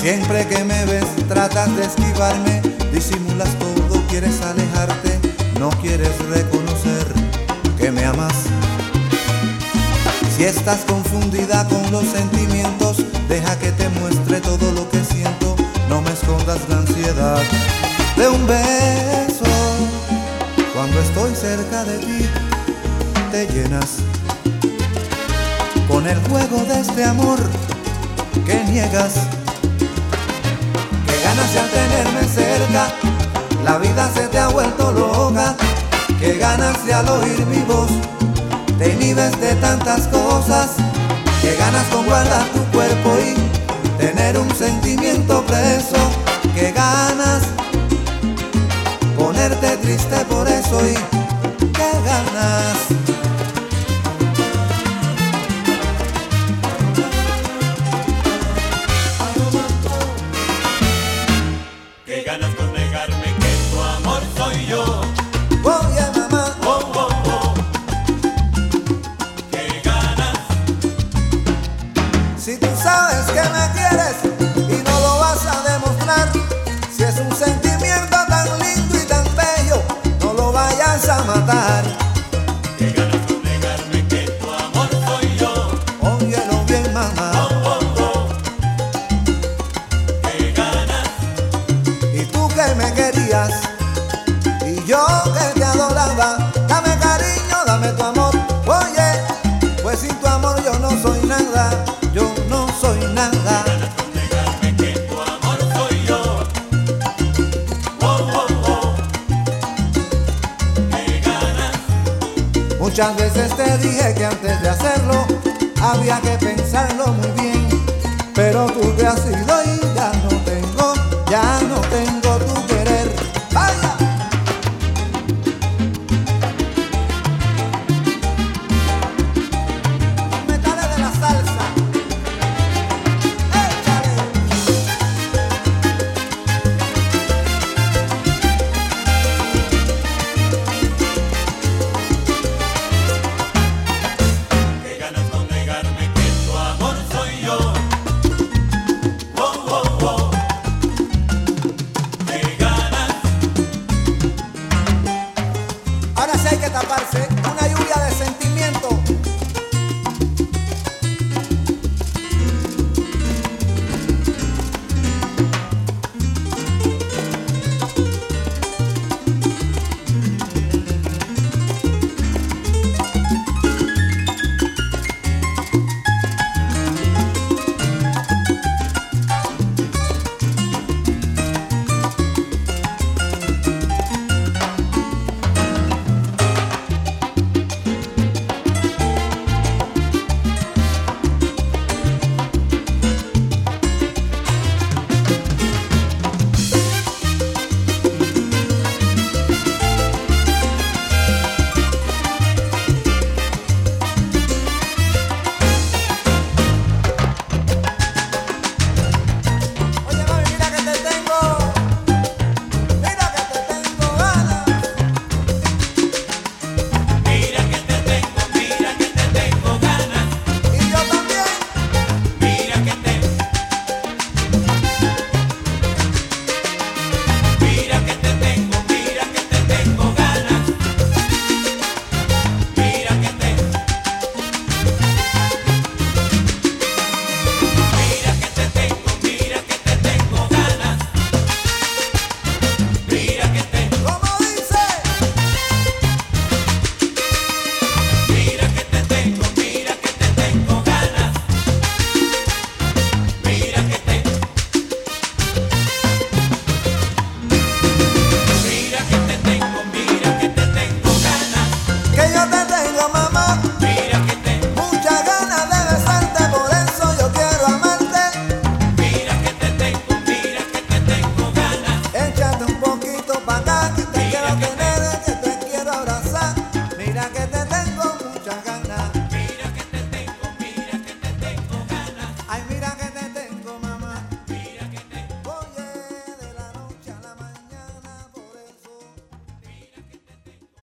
Siempre que me ves tratas de esquivarme, disimulas todo, quieres alejarte, no quieres reconocer que me amas. Si estás confundida con los sentimientos, deja que te muestre todo lo que siento, no me escondas la ansiedad de un beso. Cuando estoy cerca de ti, te llenas con el juego de este amor que niegas. Que ganas de al tenerme cerca, la vida se te ha vuelto loca. Que ganas de al oír mi voz, te inhibes de tantas cosas. Que ganas con guardar tu cuerpo y tener un sentimiento preso. Que ganas ponerte triste por eso y que ganas con negarme que tu amor soy yo. Oye mamá, Oh, oh, oh. Que ganas. si tú sabes que me quieres y no lo vas a demostrar, si es un sentimiento tan lindo y tan bello, no lo vayas a matar. Que ganas con negarme que tu amor soy yo. Óyelo bien mamá, Oh, oh, oh. Que ganas. y tú que me querías y yo que te adoraba, dame cariño, dame tu amor. Oye, pues sin tu amor yo no soy nada, yo no soy nada. Ganas con negarme que tu amor soy yo. Oh, oh, oh. Que ganas. Muchas veces te dije que antes de hacerlo había que pensarlo muy bien, pero tú te has ido y ya no tengo tu querer. ¡Vaya! Metales de la salsa. ¡Échale! Que ganas con negarme que tu amor soy yo. Oh, oh, oh. Que ganas. Ahora sí hay que taparse, una lluvia de sentimiento. Oye mami, mira que te tengo ganas. Mira que te tengo ganas. Y yo también. Mira que te. Mira que te tengo ganas. Mira que te. Mira que te tengo ganas. Mira que te. ¿Cómo dice? Mira que te tengo ganas. Mira que te. Mira que te tengo ganas. Que yo te tengo mamá, Mira que te. muchas ganas de besarte, por eso yo quiero amarte. Mira que te tengo ganas. Échate un poquito pa' acá que te